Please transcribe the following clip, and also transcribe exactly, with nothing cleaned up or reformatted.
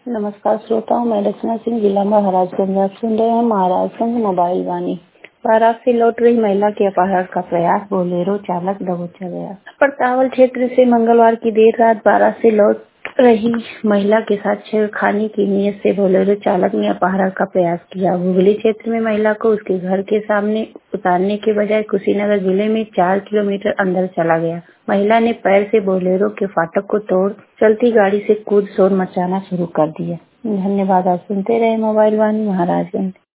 नमस्कार श्रोताओं, मैं रचना सिंह, जिला महाराजगंज। आप सुन रहे हैं महाराजगंज मोबाइल वाणी। बारात से लौट रही महिला के अपहरण का प्रयास, बोलेरो चालक दबोचा गया। परतावल क्षेत्र से मंगलवार की देर रात बारात से लौट रही महिला के साथ छेड़खानी की नीयत से बोलेरो चालक ने अपहरण का प्रयास किया। हुगली क्षेत्र में महिला को उसके घर के सामने उतारने के बजाय कुशीनगर जिले में चार किलोमीटर अंदर चला गया। महिला ने पैर से बोलेरो के फाटक को तोड़ चलती गाड़ी से कूद शोर मचाना शुरू कर दिया। धन्यवाद। आप सुनते रहे मोबाइल वाणी, महाराजगंज।